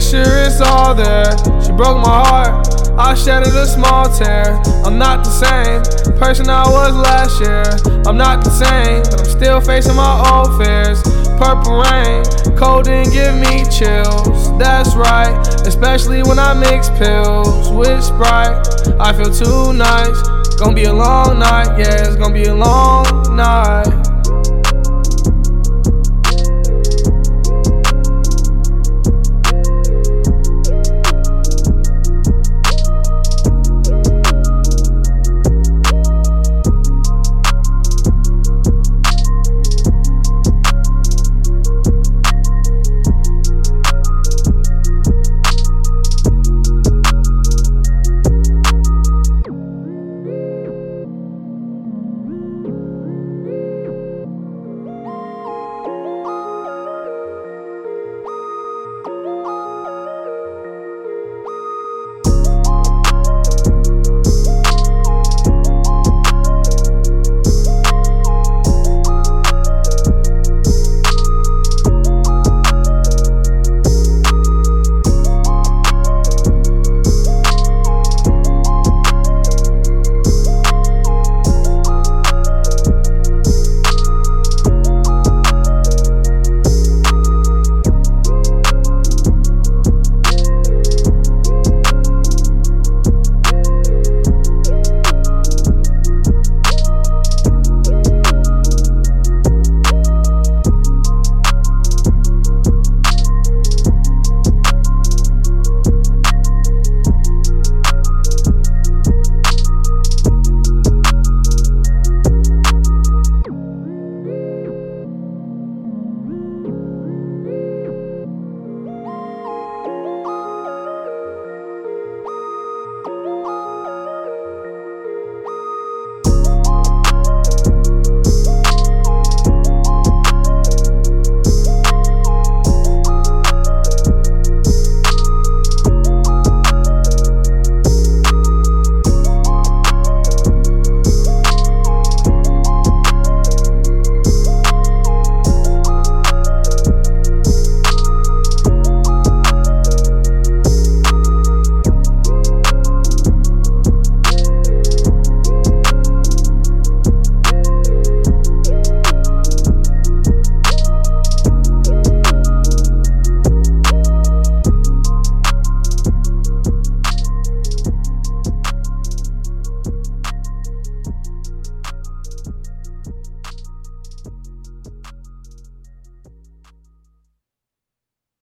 make sure it's all there. She broke my heart, I shattered a small tear. I'm not the same person I was last year. I'm not the same, but I'm still facing my old fears. Purple rain, cold didn't give me chills. That's right, especially when I mix pills with Sprite. I feel too nice. Gonna be a long night, yeah, it's gonna be a long night.